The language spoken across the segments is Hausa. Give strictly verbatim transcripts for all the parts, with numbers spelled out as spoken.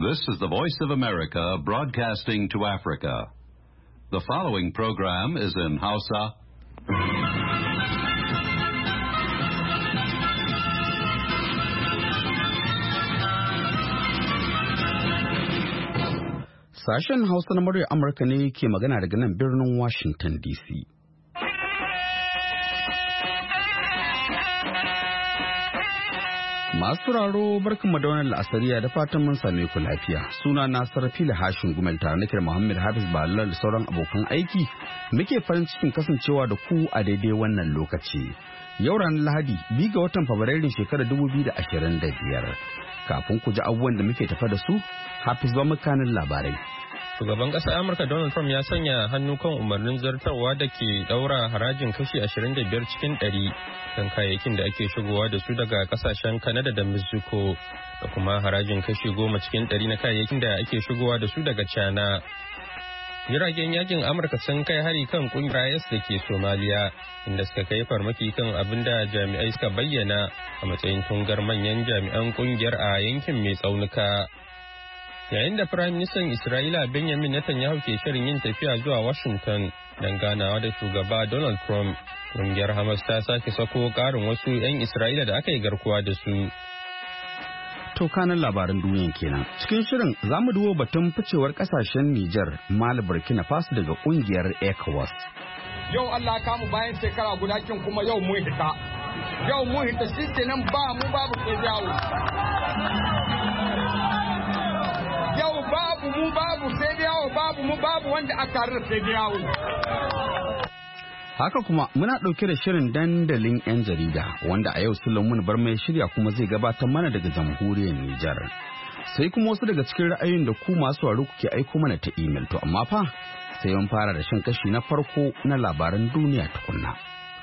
This is the Voice of America broadcasting to Africa. The following program is in Hausa. Sashen Hausa na muryar Amurka ne ke magana daga nan birnin Washington D C. Masu raro barkanmu da wannan la'asariya da fatan mun same ku lafiya. Suna na Sarfila Hashin Gumel tare nake da Muhammad Hafiz Balal da sauran abokan aiki. Muke farin cikin kasancewa da ku a daidai wannan lokaci. Yau ranar Lahadi, biyu ga watan Fabrairun shekarar dubu biyu da ashirin da biyar. Kafin ku ji abubuwan da muke tafa da su, Hafiz ba mukanin labarai. Shugaban ƙasar Amurka Donald Trump ya sanya hannu kan umarnin zartarwa da ke ɗaura harajin kashi ashirin da biyar cikin ɗari kan kayayyakin da ake shigowa da su daga ƙasashen Canada da Mexico da kuma harajin kashi goma cikin ɗari na kayayyakin da ake shigowa da su daga China. Jiragen yakin Amurka sun kai hari kan ƙungiyar I S da ke Somalia inda suka kai farmaki kan abin da jami'ai suka bayyana a matsayin tungar manyan jami'an ƙungiyar a yankin mai tsaunuka. Yayin da Firayim Ministan Isra'ila Benjamin Netanyahu ke shirin yin tafiya zuwa Washington don ganawa da shugaba Donald Trump, ƙungiyar Hamas ta sake sako ƙarin wasu 'yan Isra'ila da aka yi garkuwa da su. To kanan labaran duniya kenan. Cikin shirin za mu dubo batun ficewar kasashen Nijar, Mali, Burkina Faso daga ƙungiyar ECOWAS. Yau Allah kamu bayan shekara guda kin kuma yau mun hita. Yau mun hita shi kenan ba mu babu ke yawo. Yau babu mu babu sai da yawo babu mu babu wanda aka rarrafe da yawo. Haka kuma muna ɗauke da shirin dandalin 'yan jarida wanda a yau Sulaiman bar mai shirya kuma zai gabatar mana daga jamhuriyar Nijar. Sai kuma wasu daga cikin ra'ayoyin da ku masu waro kuke aiko mana ta imel to amma fa sai mun fara da shan kashi na farko na labaran duniya tukunna.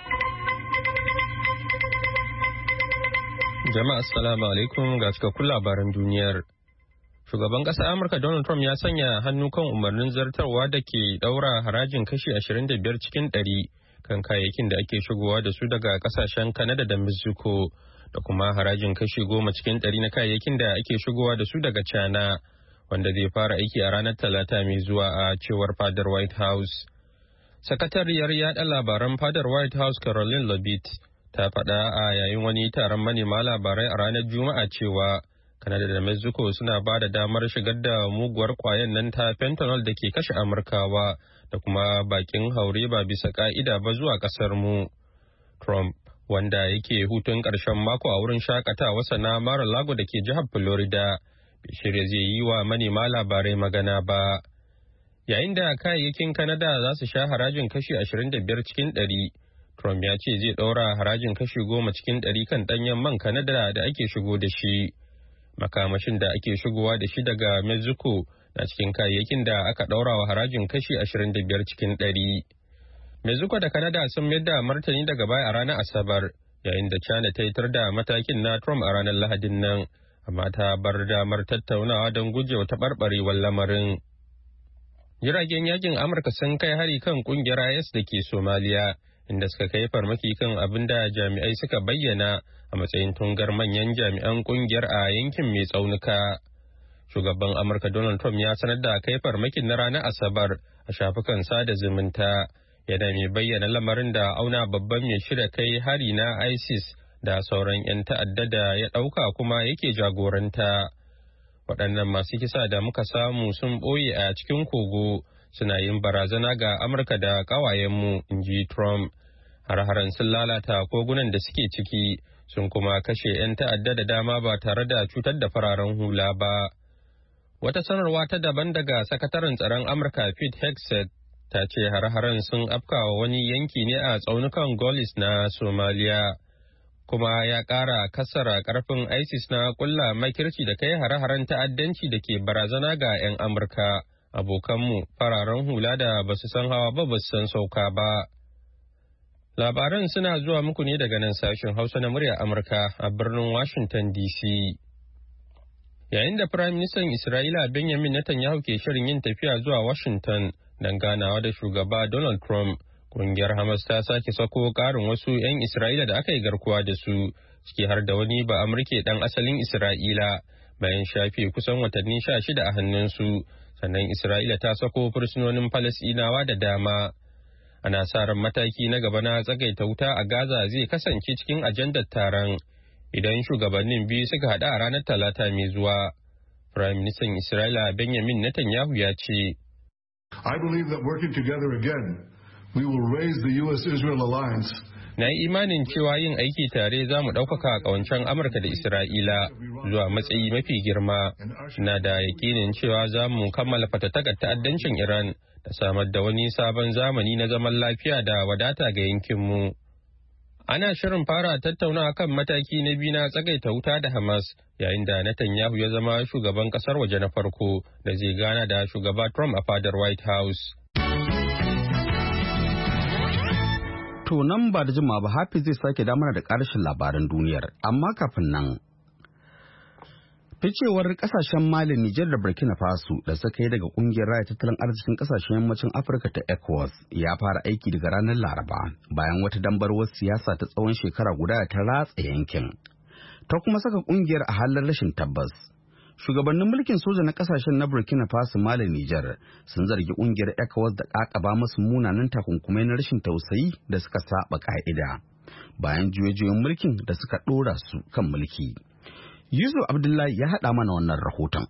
Jama'a assalamu alaikum ga cikakkun labaran duniyar. Shugaban ƙasar Amurka Donald Trump ya sanya hannu kan umarnin zartarwa da ke ɗaura harajin kashi ashirin da biyar cikin ɗari kan kayayyakin da ake shigowa da su daga ƙasashen Canada da Mexico da kuma harajin kashi goma cikin ɗari na kayayyakin da ake shigowa da su daga China wanda zai fara aiki a ranar Talata mai zuwa a cewar fadar White House. Sakatariyar yaɗa labaran fadar White House Caroline Leavitt ta faɗa a yayin wani taron manema labarai a ranar Juma'a cewa Canada da Mexico suna ba da damar shigar da muguwar kwayan nan ta fentanyl da ke kashe Amurkawa da kuma bakin haure ba bisa ka'ida ba zuwa kasar mu. Trump, wanda yake hutun ƙarshen mako a wurin shakatawa na Mar-a-Lago da ke jihar Florida, bai shirya zai yi wa manema labarai magana ba. Yayin da kayayyakin Canada za su sha harajin kashi ashirin da biyar cikin ɗari, Trump ya ce zai ɗaura harajin kashi goma cikin ɗari kan ɗanyen man Canada da ake shigo da shi. Makamashin da ake shigowa da shi daga Mexico na cikin kayayyakin da aka ɗaura wa harajin kashi ashirin da biyar cikin ɗari. Mexico da Canada sun mayar da martani daga baya a ranar Asabar, yayin da China ta yitar da matakin na Trump a ranar Lahadin nan, amma ta bar damar tattaunawa don gujewa taɓarɓarewar lamarin. Jiragen yakin Amurka sun kai hari kan ƙungiyar I S da ke Somalia, inda suka kai farmaki kan abin da jami'ai suka bayyana a matsayin tungar manyan jami'an kungiyar a yankin mai tsaunuka. Shugaban Amurka Donald Trump ya sanar da kai farmakin na ranar Asabar a shafukan sada zumunta, yana mai bayyana lamarin da auna babban mai shirya kai hari na ISIS da sauran 'yan ta'adda da ya ɗauka kuma yake jagoranta. Waɗannan masu kisa da muka samu sun ɓoye a cikin kogo suna yin barazana ga Amurka da ƙawayenmu, in ji Trump. Har-haren sun lalata kogunan da suke ciki, sun kuma kashe 'yan ta'adda da dama ba tare da cutar da fararen hula ba. Wata sanarwa ta daban daga sakataren tsaron Amurka Pete Hegseth ta ce har-haren sun afkawa wani yanki ne a tsaunukan Golis na Somalia, kuma ya ƙara kasara ƙarfin ISIS na ƙulla makirci da kai har-haren ta'addanci da ke barazana ga 'yan Amurka. Abokanmu fararen hula da ba su san hawa ba ba su san sauka ba. Labaran suna zuwa muku ne daga nan sashen Hausa na murya Amurka a birnin Washington D C. Yayin da Firayim Ministan Isra'ila Benjamin Netanyahu ke shirin yin tafiya zuwa Washington don ganawa da shugaba Donald Trump, ƙungiyar Hamas ta sake sako ƙarin wasu 'yan Isra'ila da aka yi garkuwa da su, ciki har da wani ba Amurke ɗan asalin Isra'ila bayan shafe kusan watanni sha shida a hannunsu, sannan Isra'ila ta sako fursunonin Falasɗinawa da dama. Ana sa ran mataki na gaba na tsagaita wuta a Gaza zai kasance cikin ajandar taron idan shugabannin biyu suka haɗu a ranar Talata mai zuwa. Firayim Ministan Isra'ila Benjamin Netanyahu ya ce, I believe that working together again, we will raise the U S Israel alliance. Na yi imanin cewa yin aiki tare za mu ɗaukaka ƙawancen Amurka da Isra'ila zuwa matsayi mafi girma. Na da yakinin cewa za mu kammala fatattakar ta'addancin Iran da samar da wani sabon zamani na zaman lafiya da wadata ga yankinmu. Ana shirin fara tattaunawa kan mataki na biyu na tsagaita wuta da Hamas yayin da Netanyahu ya zama shugaban ƙasar waje na farko da zai gana da shugaba Trump a fadar White House. To nan ba da jima ba Hafiz zai sake damar da ƙarshen labaran duniyar, amma kafin nan. Ficewar kasashen Mali, Nijar da Burkina Faso da suka yi daga kungiyar raya tattalin arzikin kasashen yammacin Afirka ta ECOWAS ya fara aiki daga ranar Laraba bayan wata dambarwar siyasa ta tsawon shekara guda da ta ratsa yankin. Ta kuma saka kungiyar a halin rashin tabbas. Shugabannin mulkin soja na kasashen na Burkina Faso, Mali, Nijar sun zargi kungiyar ECOWAS da kakaba masu munanan takunkumai na rashin tausayi da suka saba ka'ida bayan juye-juyen mulkin da suka dora su kan mulki. Yusuf Abdullahi ya haɗa mana wannan rahoton.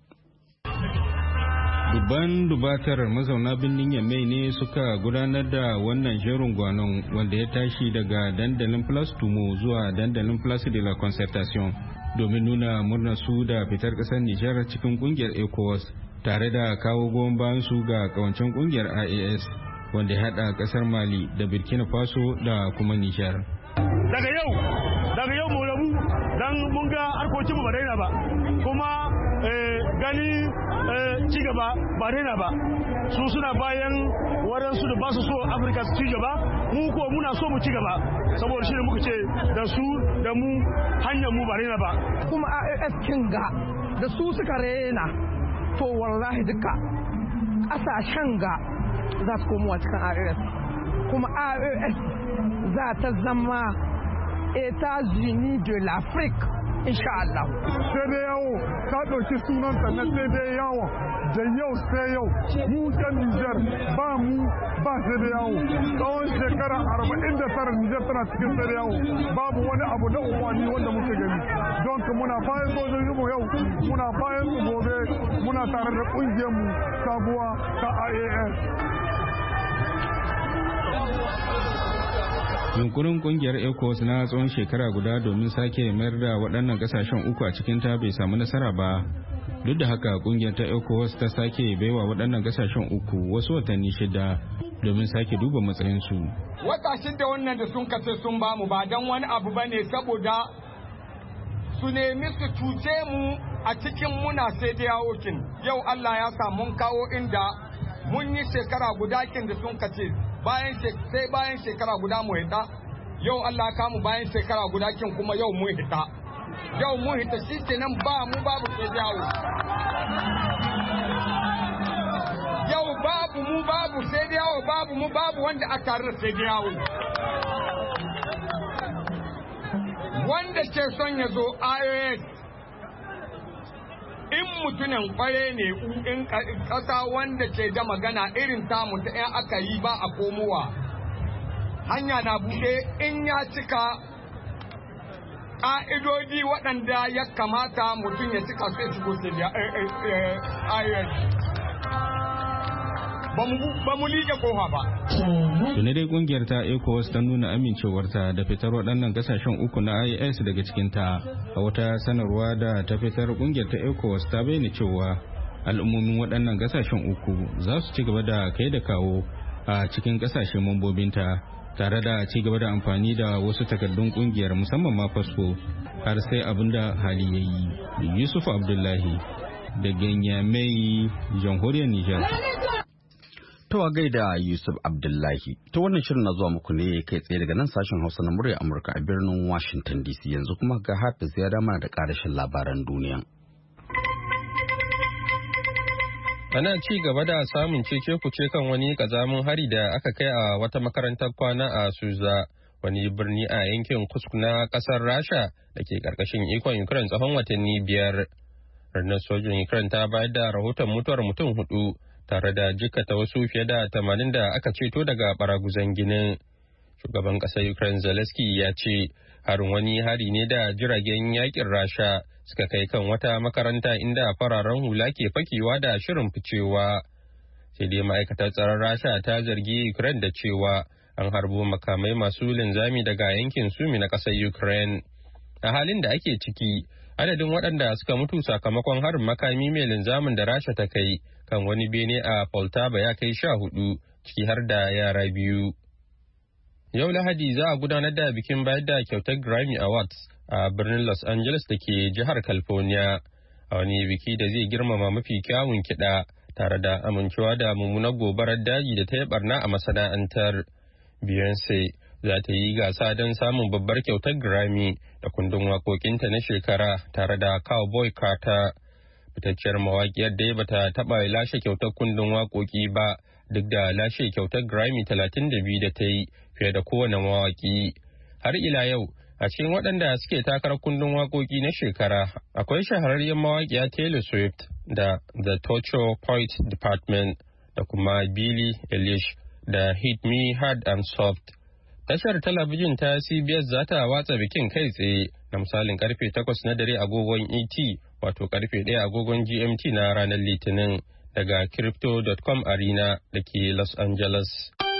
Dubban dubatar mazauna birnin Yamai ne suka gudanar da wannan jerin gwanon wanda ya tashi daga dandalin Place Tumo zuwa dandalin Place de la Concertation domin nuna murnar su da fitar ƙasar Nijar cikin ƙungiyar ECOWAS tare da kawo goyon bayan su ga ƙawancen ƙungiyar I A S wanda ya haɗa ƙasar Mali da Burkina Faso da kuma Nijar. Daga yau, daga yau mu rabu dan mun ga harkokin mu ba daina ba, kuma gani ci gaba ba daina ba. Su suna bayan waɗansu da ba su so Afirka su ci gaba, mu ko muna so mu ci gaba, saboda shi ne muka ce da su da mu hanyar mu ba daina ba. Kuma A A S kinga da su suka rena, to wallahi duka ƙasashen ga za su komowa cikin A A S, kuma A A S za ta zama États-Unis de l'Afrique, insha Allah. Sai dai yawo ta ɗauki sunanta na sai dai yawo da yau sai yau mu kan Nijar ba mu ba sai dai yawo. Tsawon shekara arba'in da tara Nijar tana cikin sai dai yawo babu wani abu na umarni wanda muke gani. Don ka muna bayan sojojin mu yau muna bayan su gobe muna tare da ƙungiyar mu sabuwa ta I A S. Yunkurin kungiyar ECOWAS na tsawon shekara guda domin sake mayar da waɗannan ƙasashen uku a cikin ta bai samu nasara ba. Duk da haka kungiyar ta ECOWAS ta sake baiwa waɗannan ƙasashen uku wasu watanni shida domin sake duba matsayinsu. Wata shida wannan da sun kace sun bamu ba don wani abu ba ne saboda su nemi su cuce mu a cikin muna sai da yawokin. Yau Allah ya sa mun kawo inda mun yi shekara guda kin da sun kace bayan sai bayan shekara guda mu hita. Yau Allah ka mu bayan shekara guda kin kuma yau mu hita. Yau mu hita shi kenan ba mu babu sai yawo. Yau babu mu babu sai yawo babu mu babu wanda aka rasa sai yawo. Wanda ke son ya zo I A S in mutumin kware ne in ƙasa wanda ke da magana irin tamu ta ‘yan aka yi ba a komowa hanya na buɗe in ya cika ƙa'idodi waɗanda ya kamata mutum ya cika sai shigo ba mu liƙe kofa ba. Tuni dai kungiyar ta ECOWAS ta nuna amincewarta da fitar waɗannan kasashen uku na I A S daga cikinta. A wata sanarwa da ta fitar kungiyar ta ECOWAS ta bayyana cewa al'ummomin waɗannan kasashen uku za su ci gaba da kai da kawo a cikin kasashen mambobinta tare da ci gaba da amfani da wasu takardun kungiyar musamman ma fasfo har sai abin da hali ya yi. Yusuf Abdullahi da Nyamai, jamhuriyar Nijar. To a gaida Yusuf Abdullahi. To wannan shirin na zuwa muku ne kai tsaye daga nan sashen Hausa na murya Amurka a birnin Washington D C. Yanzu kuma ga Hafiz ya dama da karashin labaran duniya. Ana ci gaba da samun cece kuce kan wani kazamin hari da aka kai a wata makarantar kwana a Suza, wani birni a yankin Kursk na kasar Rasha da ke karkashin ikon Ukraine tsawon watanni biyar. Rundunar sojin Ukraine ta bayar da rahoton mutuwar mutum hudu tare da jikkata wasu fiye da tamanin da aka ceto daga baraguzan ginin. Shugaban ƙasar Ukraine Zelensky ya ce harin wani hari ne da jiragen yakin Rasha suka kai kan wata makaranta inda fararen hula ke fakewa da shirin ficewa. Sai dai ma'aikatar tsaron Rasha ta zargi Ukraine da cewa an harbo makamai masu linzami daga yankin Sumi na ƙasar Ukraine. A halin da ake ciki, adadin waɗanda suka mutu sakamakon harin makami mai linzamin da Rasha ta kai kan wani bene a Poltava ya kai sha hudu, ciki har da yara biyu. Yau Lahadi za a gudanar da bikin bayar da kyautar Grammy Awards a birnin Los Angeles da ke jihar California, a wani biki da zai girmama mafi kyawun kiɗa tare da amincewa da mummunar gobarar daji da ta yi barna a masana'antar. Beyoncé za ta yi gasa don samun babbar kyautar Grammy da kundin waƙoƙinta na shekara tare da Cowboy Carter. Fitacciyar mawaƙiyar da bata taɓa lashe kyautar kundin waƙoƙi ba duk da lashe kyautar Grammy talatin da biyu da ta yi fiye da kowane mawaƙi. Har ila yau, a cikin waɗanda suke takarar kundin waƙoƙi na shekara, akwai shahararriyar mawaƙiya Taylor Swift da The Torture Point Department da kuma Billie Eilish da Hit Me Hard and Soft. Tashar talabijin ta C B S za ta watsa bikin kai tsaye na misalin karfe takwas na dare agogon E T, wato karfe ɗaya agogon G M T na ranar Litinin daga crypto dot com Arena da ke Los Angeles.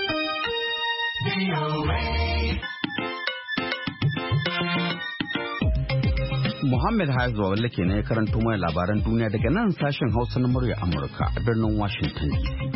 Muhammad Haizuwa wanda ke na ya karanto mai labaran duniya daga nan sashen Hausa na murya Amurka a birnin Washington D C.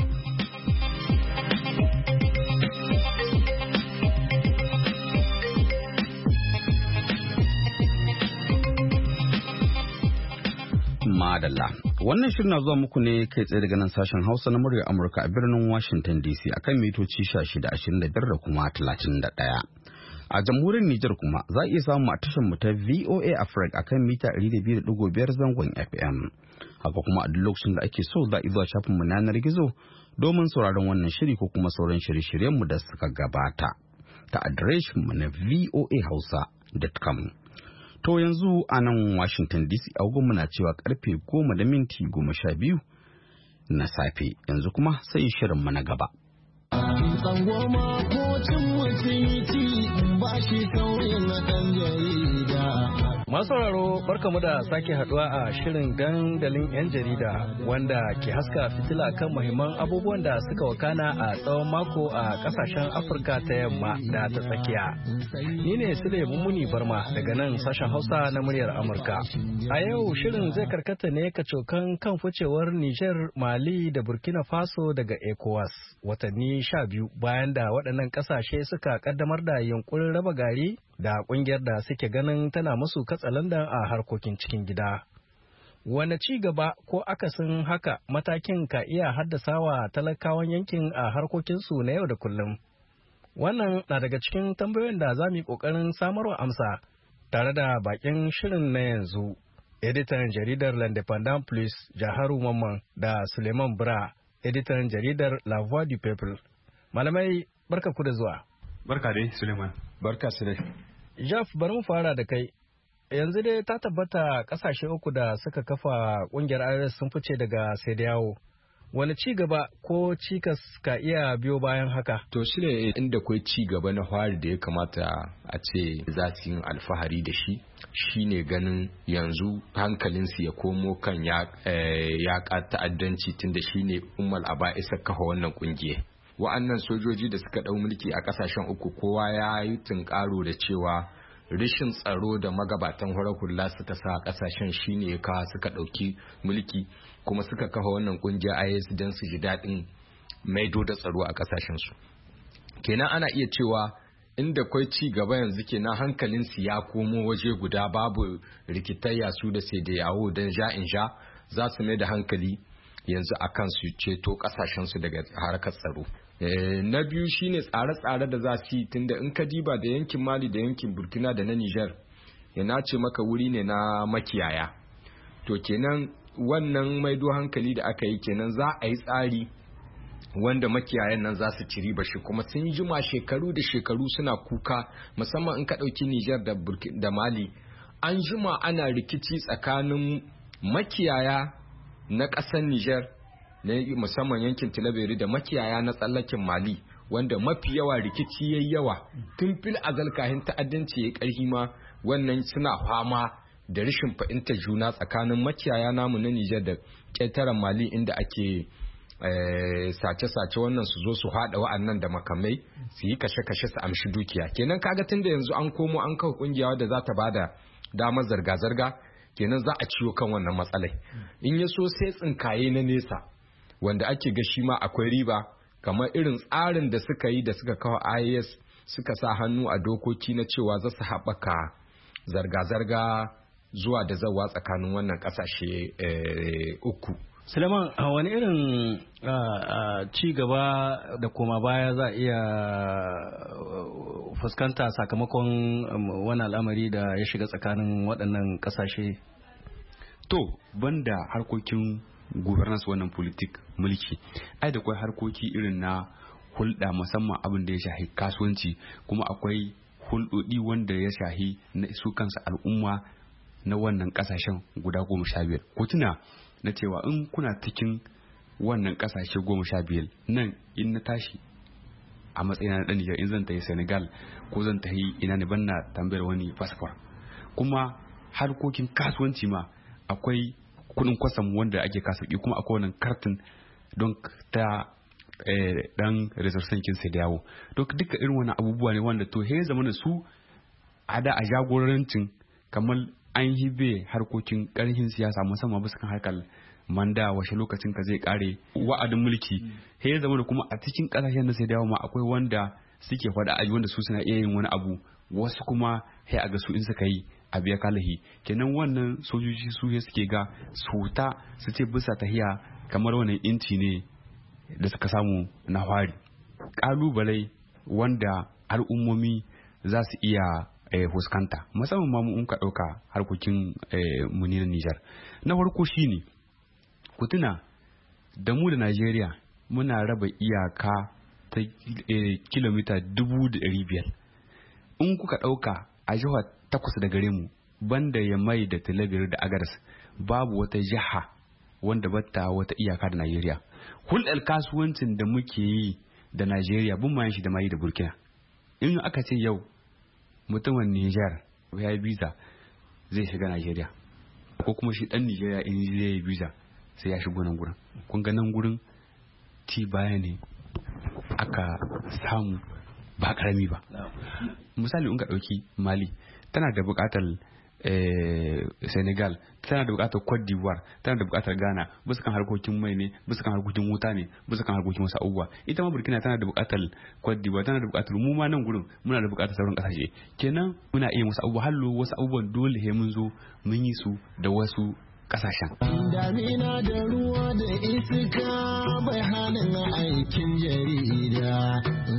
Madalla. Wannan shirin na zuwa muku ne kai tsaye daga nan sashen Hausa na murya Amurka a birnin Washington D C akan mitoci sha shida, ashirin da biyar da kuma talatin da ɗaya. A jamhuriyar Nijar kuma za a iya samu a tashar mu ta V O A Africa akan mita ɗari da biyu da ɗigo biyar zangon F M. Haka kuma a duk lokacin da ake so za a zuwa shafin mu na yanar gizo domin sauraron wannan shiri ko kuma sauran shirye-shiryen mu da suka gabata ta adireshin mu na v o a hausa dot com. To yanzu a nan Washington D C agogon na cewa karfe goma da minti goma sha biyu na safe, yanzu kuma sai shirin mu na gaba. Tsangwama ko cin mutunci ba shi kawai na ɗan jarida. Masauraro barkamu da sake haduwa a shirin dandalin 'yan jarida wanda ke haska fitila kan muhimman abubuwan da suka wakana a tsawon mako a kasashen Afirka ta yamma da ta tsakiya. Ni ne Sule Mummuni Barma daga nan sashen Hausa na muryar Amurka. A yau shirin zai karkata ne kacokan kan ficewar Niger, Mali da Burkina Faso daga ECOWAS watanni sha biyu bayan da waɗannan ƙasashe suka kaddamar da yunkurin raba gari da kungiyar da suke ganin tana musu katsalandan a harkokin cikin gida. Wane ci gaba ko akasin haka matakin ka iya haddasa wa talakawan yankin a harkokinsu na yau da kullum? Wannan na daga cikin tambayoyin da za mu yi ƙoƙarin samarwa amsa tare da bakin shirin na yanzu. Editan jaridar L'Independent Plus Jaharu Mamman da Suleiman Bra, editan jaridar La Voix du Peuple. Malamai barka ku da zuwa. Barka dai Suleiman. Barka su dai. Jaf, bari mu fara da kai. Yanzu dai ta tabbata kasashe uku da suka kafa kungiyar I O S sun fice daga Sediyawo. Wani ci gaba ko cikas ka iya biyo bayan haka? To shi ne inda kwai ci gaba na fari da ya kamata a ce za su yi alfahari da shi, shine ganin yanzu hankalinsu ya komo kan ya ta'addanci tunda shine ummal aba isa kafa wannan kungiya. Wa'annan sojoji da suka ɗau mulki a ƙasashen uku kowa ya yi tunkaro da cewa rishin tsaro da magabatan horar hula suka sa ƙasashen shine ya kawo suka ɗauki mulki kuma suka kafa wannan ƙungiya I S don su ji daɗin maido da tsaro a ƙasashensu. Kenan ana iya cewa inda kwai ci gaba yanzu kenan hankalinsu ya komo waje guda, babu rikitayya su da sai da yawo don ja in sha, za su mai da hankali yanzu akan su ceto ƙasashensu daga harkar tsaro. Na biyu shine tsare-tsare da za su yi, tunda in ka diba da yankin Mali da yankin Burkina da na Niger yana ce maka wuri ne na makiyaya. To kenan wannan maido hankali da aka yi kenan za a yi tsari wanda makiyayan nan za su ci riba shi, kuma sun jima shekaru da shekaru suna kuka, musamman in ka ɗauki Niger da, da Mali an jima ana rikici tsakanin makiyaya na ƙasar Niger na musamman yankin Tilaberi da makiyaya na tsallakin Mali wanda mafi yawa rikici yayi yawa tun fil azal kahin ta'addanci yayi ƙarfi ma wannan suna fama da rashin fahimtar juna tsakanin makiyaya namu na Niger da ƙetaren Mali inda ake sace-sace wannan su zo su haɗa wa'annan da makamai su yi kashe-kashe su amshi dukiya kenan kaga tunda yanzu an komo an kawo kungiya wadda za ta bada damar zarga-zarga kenan za a ciwo kan wannan matsalai in ya so sai tsinkaye na nesa wanda ake ga shi ma akwai riba kamar irin tsarin da suka yi da suka kawo I A S suka sa hannu a dokoki na cewa za su haɓaka zarga-zarga zuwa da zawa tsakanin wannan ƙasashe uku. Suleiman, wani irin ci gaba da koma baya za a iya fuskanta sakamakon wani al'amari da ya shiga tsakanin waɗannan ƙasashe? To, banda harkokin governance wannan politik mulki, ai da kwai harkoki irin na hulɗa musamman abin da ya shahi kasuwanci, kuma akwai hulɗoɗi wanda ya shahi na su kansa al'umma na wannan ƙasashen guda goma sha biyar. Ko tuna na cewa in kuna cikin wannan kasashe goma sha biyar nan in na tashi a matsayin na ɗan Nijar in zan tafi Senegal ko zan tafi ina ne banna tambayar wani fasfor kuma harkokin kasuwanci ma akwai kudin kwasam wanda ake kasauki kuma akwai wannan kartin don ta dan resursan kin sai da yawo don duka irin wannan abubuwa ne wanda to he zama su a da a jagorancin kamar an hibe harkokin karhin siyasa musamman bisa kan harkar manda washe lokacin ka zai kare wa'adin mulki he ya zama da kuma a cikin kasashen da sai dawo ma akwai wanda suke faɗa aji wanda su suna iya yin wani abu wasu kuma he a ga su in suka yi a biya kalahi kenan wannan sojoji su he suke ga su ta su ce bisa tahiya kamar wannan inci ne da suka samu na fari kalubale wanda al'ummomi za su iya fuskanta musamman ma mu in ka ɗauka harkokin muni na Nijar na farko shine ku tuna da mu da Najeriya muna raba iyaka ta kilomita dubu da ɗari biyar in kuka ɗauka a jihar takwas da gare mu banda ya mai da Talabiyar da Agadas babu wata jiha wanda bata wata iyaka da Najeriya hulɗar kasuwancin da muke yi da Najeriya bin ma shi da mai da Burkina in aka ce yau mutumin Nijar ya yi visa zai shiga Najeriya ko kuma shi dan Nijeriya in zai yi visa sai ya shigo nan gurin kun ga nan gurin ci baya ne aka samu ba karami ba misali in ka dauki Mali tana da bukatar Senegal tana da bukatar Cote d'Ivoire tana da bukatar Ghana bisa kan harkokin mai ne bisa kan harkokin wuta ne bisa kan harkokin wasu abubuwa ita ma Burkina tana da bukatar Cote d'Ivoire tana da bukatar mu ma nan gurin muna da bukatar sauran kasashe kenan muna iya wasu abubuwa hallo wasu abubuwan dole he mun zo mun yi su da wasu kasashen. Damina da ruwa da iska bai hannun aikin jarida.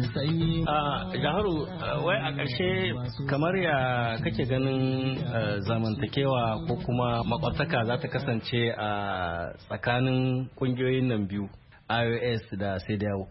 A Jaharu, wai a ƙarshe kamar ya kake ganin zamantakewa ko kuma makwabtaka za ta kasance a tsakanin ƙungiyoyin nan biyu I O S da CEDEAO?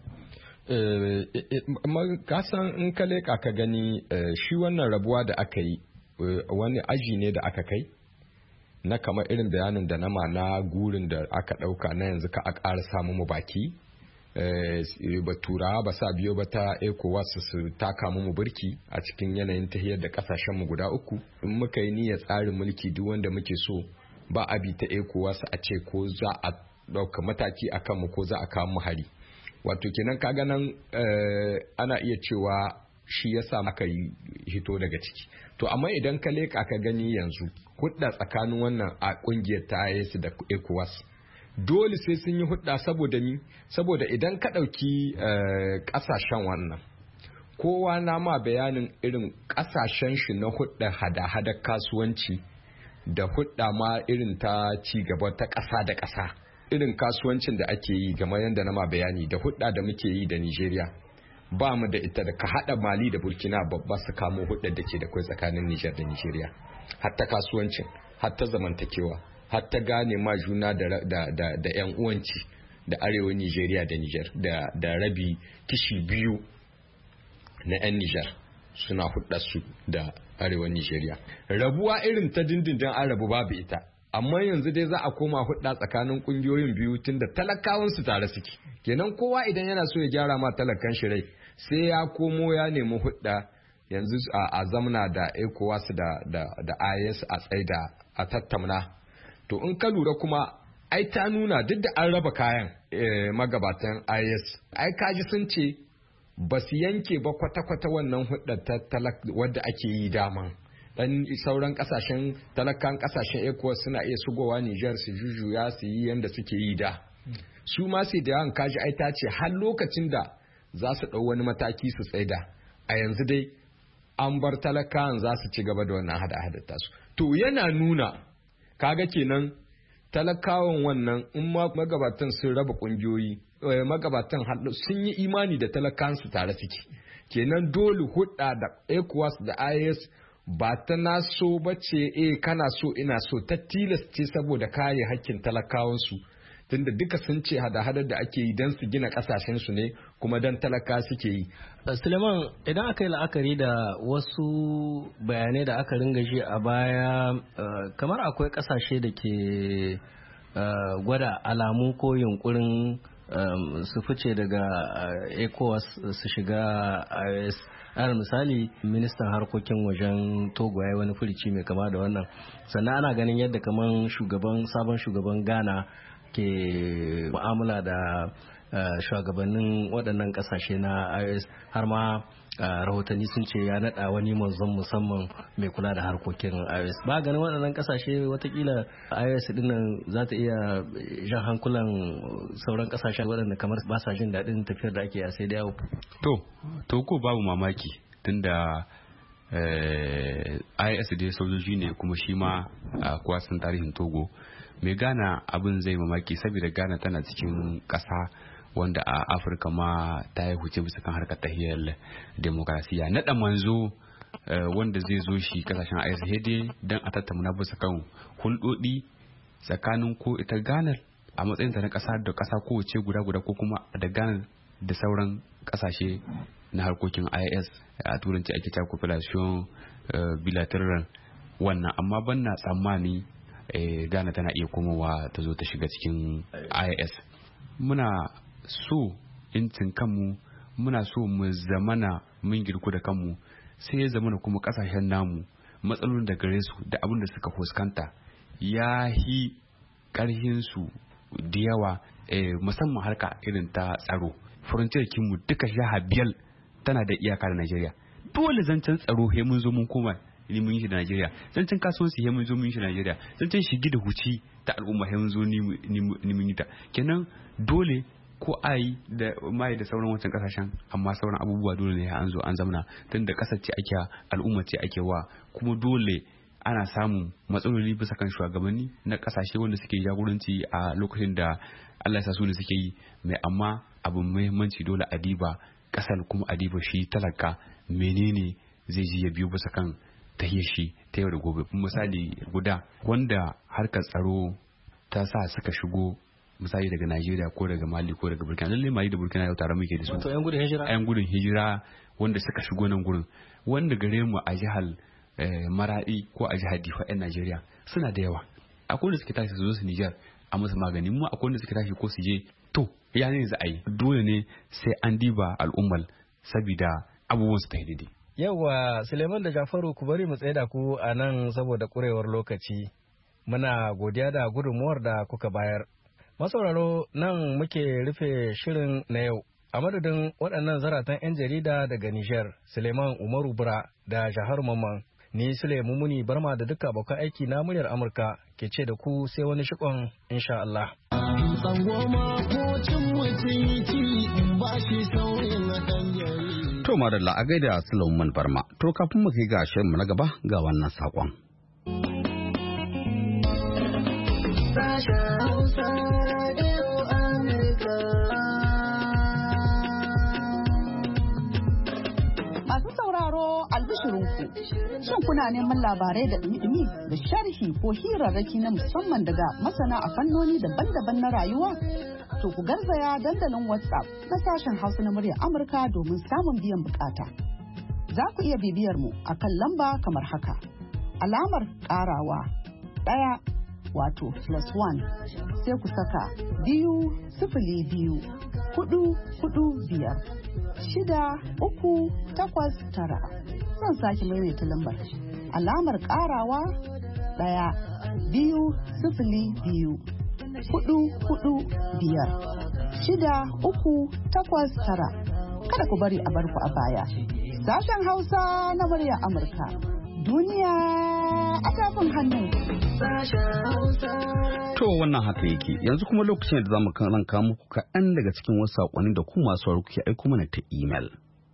Kasan in ka leƙa ka gani shi wannan rabuwa da aka yi wani aji ne da aka kai na kamar irin bayanin da nama na gurin da aka ɗauka na yanzu ka a ƙara samu mu baki ba turawa ba sa biyo ba ta ECOWAS su taka mu burki a cikin yanayin tahiyar da kasashen mu guda uku in muka yi niyyar tsarin mulki duk wanda muke so ba a bi ta ECOWAS a ce ko za a ɗauka mataki a kanmu ko za a kawo mu hari wato kenan kaga nan ana iya cewa shi yasa aka yi hito daga ciki to amma idan ka leka ka gani yanzu hudda tsakanin wannan a kungiyar ta I A S da ECOWAS dole sai sun yi hudda saboda ni saboda idan ka dauki kasashen wannan kowa na ma bayanin irin kasashen shi na hudda hada-hada kasuwanci da hudda ma irin ta ci gaba ta kasa da kasa irin kasuwancin da ake yi game yadda na ma bayani da hudda da muke yi da Nigeria ba mu da ita da ka hada Mali da Burkina babba su kamo hudar da ke da kai tsakanin Niger da Nigeria hatta kasuwancin hatta zamantakewa hatta gane ma juna da da da, da yan uwanci da arewa Nigeria da Niger da da rabi kishi biyu na yan Niger suna hudda su da arewa Nigeria rabuwa irin ta dindindin an rabu babu ita amma yanzu dai za a koma hudda tsakanin kungiyoyin biyu tunda talakawan su tare suke kenan kowa idan yana so ya gyara ma talakan shi rai sai ya komo ya nemi hudda yanzu a zamna da ECOWAS da da da I S a tsaida a tattauna to in ka lura kuma ai ta nuna duk da an raba kayan magabatan I S ai kaji sun ce ba su yanke ba kwata-kwata wannan hudda wadda ake yi daman dan sauran kasashen talakan kasashen ECOWAS suna iya shigowa Niger su jujuya su yi yanda suke yi da su ma sai da yawan kaji ai ta ce har lokacin da za su dau wani mataki su tsaida a yanzu dai an bar talakan za su ci gaba da wannan hada-hada tasu to yana nuna kaga kenan talakawan wannan in ma magabatan sun raba kungiyoyi magabatan sun yi imani da talakan su tare suke kenan dole hudda da ECOWAS da I S ba ta naso ba ce eh kana so ina so ta tilasce saboda kare hakkin talakawansu tunda duka sun ce hada-hadar da ake yi don su gina kasashen su ne kuma don talaka suke yi. Suleiman idan aka yi la'akari da wasu bayanai da aka ringa shi a baya kamar akwai kasashe da ke gwada alamu ko yunkurin su fice daga ECOWAS su shiga I S. Ana misali ministan harkokin wajen Togo ya yi wani furici mai kama da wannan sannan ana ganin yadda kaman shugaban sabon shugaban Ghana ke mu'amala da shugabannin waɗannan ƙasashe na I S har ma rahotanni sun ce ya naɗa wani manzon musamman mai kula da harkokin I S ba ganin waɗannan ƙasashe watakila I S ɗin nan za ta iya jan hankulan sauran ƙasashe waɗanda kamar ba sa jin daɗin tafiyar da ake a sai da yawo. To, to ko babu mamaki tunda I S dai sojoji ne kuma shi ma a kwasan tarihin Togo. Mai Ghana abin zai mamaki saboda Ghana tana cikin ƙasa wanda a Afirka ma ta yi huce bisa kan harkar tahiyar demokrasiya. Naɗa manzo wanda zai zo shi kasashen I S hede don a tattauna bisa kan hulɗoɗi tsakanin ko ita Ghana a matsayinta na ƙasa da ƙasa kowace guda-guda ko kuma da Ghana da sauran ƙasashe na harkokin I S a turanci ake cewa cooperation bilateral wannan amma ban na tsammani Ghana tana iya komowa ta zo ta shiga cikin I S. Muna so incin kanmu, muna so mu zamana mun girku da kanmu sai ya zamana kuma kasashen namu matsalolin da gare su da abin da suka fuskanta ya hi karhin su da yawa musamman harka irin ta tsaro. Frontier kinmu duka shaha biyar tana da iyaka da Najeriya. Dole zancen tsaro he mun zo mun koma ni mun yi shi da Najeriya, zancen kasuwanci he mun zo mun yi shi da Najeriya, zancen shigi da huci ta al'umma he mun zo ni mun yi ta. Kenan dole ko ai da mai da sauran wancan kasashen amma sauran abubuwa dole ne an zo an zamana tunda kasar ce ake al'umma ce ake wa kuma dole ana samun matsaloli bisa kan shugabanni na kasashe wanda suke jagoranci a lokacin da Allah ya sa su ne suke yi mai amma abin muhimmanci dole a diba kasar kuma a diba shi talaka menene zai ji ya biyo bisa kan tahiyar shi ta yau da gobe. Misali guda wanda harkar tsaro ta sa suka shigo misali daga Najeriya ko daga Mali ko daga Burkina, lalle Mali da Burkina yau tare muke da su. Wato yan gudun hijira? Yan gudun hijira wanda suka shigo nan gurin wanda gare mu a jihar Maradi ko a jihar Difa yan Najeriya suna da yawa. Akwai wanda suke tashi su zo su Nijar a musu magani, mu akwai wanda suke tashi ko su je to ya ne za a yi dole ne sai an diba al'ummar saboda abubuwan su ta daidai. Yawwa Suleiman da Jafaru ku bari mu tsaida ku a nan saboda kurewar lokaci. Muna godiya da gudunmuwar da kuka bayar. Masauraro nan muke rufe shirin na yau. A madadin waɗannan zaratan 'yan jarida daga Nijar, Suleiman Umaru Bura da Jahar Mamman, ni Sule Mumuni Barma da duka abokan aiki na muryar Amurka ke ce da ku sai wani shikon insha Allah. To madalla a gaida Suleiman Barma. To kafin mu kai ga shirin mu na gaba ga wannan sakon. Masu sauraro albishirinku, shin kuna neman labarai da ɗumi da sharhi ko hirarraki na musamman daga masana a fannoni daban-daban na rayuwa? To ku garzaya dandalin WhatsApp na sashen Hausa na muryar Amurka domin samun biyan bukata. Za ku iya bibiyar mu a kan lamba kamar haka. Alamar ƙarawa ɗaya wato plus one sai ku saka biyu sifili biyu hudu hudu biyar shida uku takwas tara. Zan sake maimaita lambar alamar karawa daya biyu sifili biyu hudu hudu biyar shida uku takwas tara. Kada ku bari a barku a baya. Sashen Hausa na murya Amurka. Duniya a tafin hannu. To wannan haka yake. Yanzu kuma lokacin da zamu kan ranka muku kaɗan daga cikin wasu saƙonni da ku masu sauraro kuke aiko mana ta email.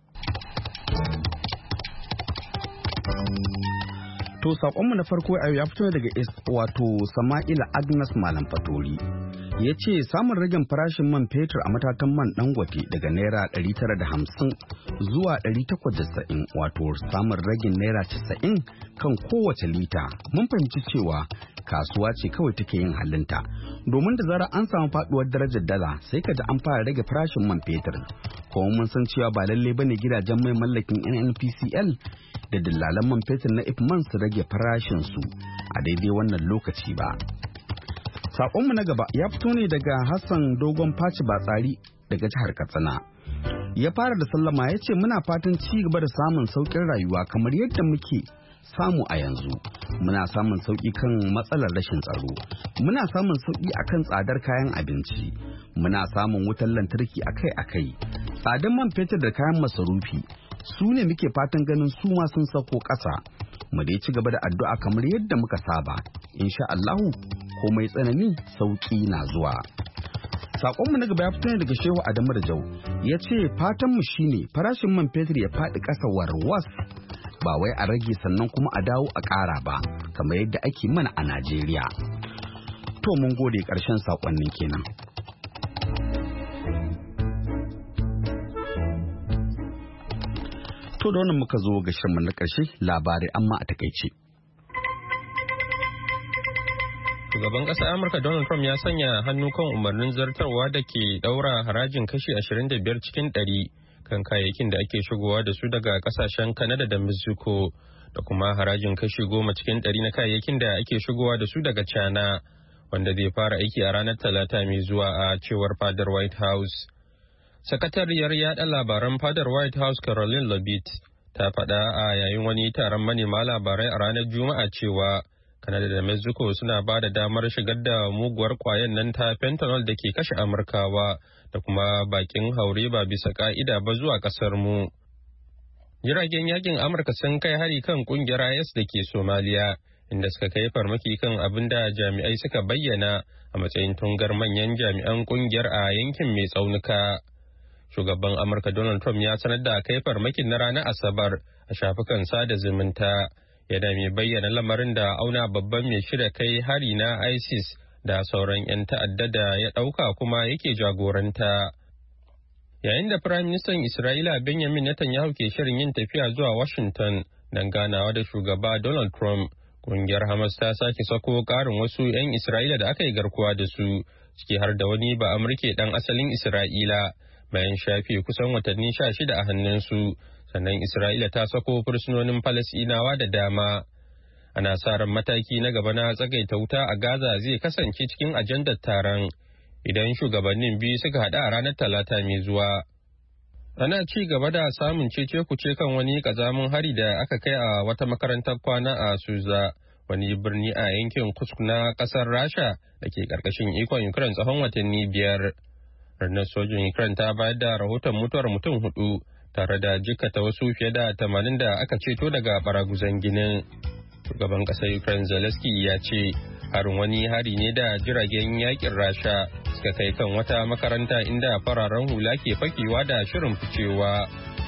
To saƙonmu na farko a ya fito daga wato Sama'ila Agnes Malam Fatori. Ya ce samun ragin farashin man fetur a matatan man Dangote daga naira ɗari tara da hamsin zuwa ɗari takwas da casa'in, wato samun ragin naira casa'in kan kowace lita. Mun fahimci cewa kasuwa ce kawai take yin halinta. Domin da zarar an samu faduwar darajar dala sai ka ji an fara rage farashin man fetur. Kuma mun san cewa ba lalle bane gidajen mai mallakin N N P C L da dillalan man fetur na Ipman su rage farashin su a daidai wannan lokaci ba. Sakonmu na gaba ya fito ne daga Hassan Dogon Faci Batsari daga jihar Katsina. Ya fara da sallama ya ce muna fatan ci gaba da samun sauƙin rayuwa kamar yadda muke samu a yanzu. Muna samun sauƙi kan matsalar rashin tsaro. Muna samun sauƙi akan tsadar kayan abinci. Muna samun wutar lantarki akai-akai. Tsadar man fetur da kayan masarufi su ne muke fatan ganin su ma sun sako ƙasa. Mu dai ci gaba da addu'a kamar yadda muka saba. Insha Allahu komai tsanani sauƙi na zuwa. Sakonmu na gaba ya fito ne daga Shehu Adamu da Jau. Ya ce fatanmu shine farashin man fetur ya faɗi ƙasa warwas. Ba wai a rage sannan kuma a dawo a ƙara ba kamar yadda ake mana a Najeriya. To mun gode ƙarshen sakonnin kenan. To da wannan muka zo ga shirin na ƙarshe labarai amma a takaice. Shugaban ƙasar Amurka Donald Trump ya sanya hannu kan umarnin zartarwa da ke ɗaura harajin kashi ashirin da biyar cikin ɗari kan kayayyakin da ake shigowa da su daga ƙasashen Canada da Mexico da kuma harajin kashi goma cikin ɗari na kayayyakin da ake shigowa da su daga China wanda zai fara aiki a ranar Talata mai zuwa a cewar fadar White House. Sakatariyar yaɗa labaran fadar White House Caroline Leavitt ta faɗa a yayin wani taron manema labarai a ranar Juma'a cewa Canada da Mexico suna ba da damar shigar da muguwar kwayan nan ta fentanyl da ke kashe Amurkawa da kuma bakin haure ba bisa ka'ida ba zuwa kasar mu. Jiragen yakin Amurka sun kai hari kan kungiyar I S da ke Somalia inda suka kai farmaki kan abin da jami'ai suka bayyana a matsayin tungar manyan jami'an kungiyar a yankin mai tsaunuka. Shugaban Amurka Donald Trump ya sanar da kai farmakin na ranar Asabar a shafukan sada zumunta. Yana mai bayyana lamarin da auna babban mai shirya kai hari na ISIS da sauran 'yan ta'adda da ya ɗauka kuma yake jagoranta. Yayin da Firayim Ministan Isra'ila Benjamin Netanyahu ke shirin yin tafiya zuwa Washington don ganawa da shugaba Donald Trump, ƙungiyar Hamas ta sake sako ƙarin wasu 'yan Isra'ila da aka yi garkuwa da su, ciki har da wani ba Amurke ɗan asalin Isra'ila, bayan shafe kusan watanni sha shida a hannunsu. Sannan Isra'ila ta sako fursunonin Falasɗinawa da dama. Ana sa ran mataki na gaba na tsagaita wuta a Gaza zai kasance cikin ajandar taron idan shugabannin biyu suka haɗu a ranar Talata mai zuwa. Ana ci gaba da samun cece-kuce kan wani ƙazamin hari da aka kai a wata makarantar kwana a Suza, wani birni a yankin Kursk na ƙasar Rasha da ke ƙarƙashin ikon Ukraine tsawon watanni biyar. Rundunar sojin Ukraine ta bayar da rahoton mutuwar mutum hudu tare da jikkata wasu fiye da tamanin da aka ceto daga baraguzan ginin. Shugaban ƙasar Ukraine Zelensky ya ce harin wani hari ne da jiragen yakin Rasha suka kai kan wata makaranta inda fararen hula ke fakewa da shirin ficewa.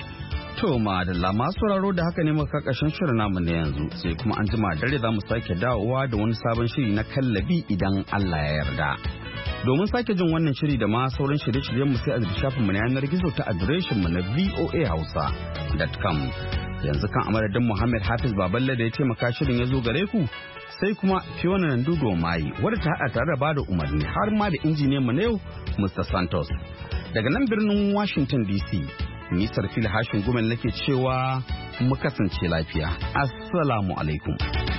To madalla masu sauraro da haka ne muka ƙarshen shirin namu na yanzu sai kuma an jima dare za mu sake dawowa da wani sabon shiri na kallabi idan Allah ya yarda. Domin sake jin wannan shiri da ma sauran shirye-shiryen mu sai a shafin mu na yanar gizo ta adireshin mu na voa hausa dot com. Yanzu kan amadadin Muhammad Hafiz Baballe da ya taimaka shirin ya zo gare ku sai kuma Fiona Nandudo Mai wadda ta haɗa tare da bada umarni har ma da injiniyan mu na yau Mister Santos. Daga nan birnin Washington D C, ni Sarfil Hashin Gumel nake cewa mu kasance lafiya. Assalamu alaikum.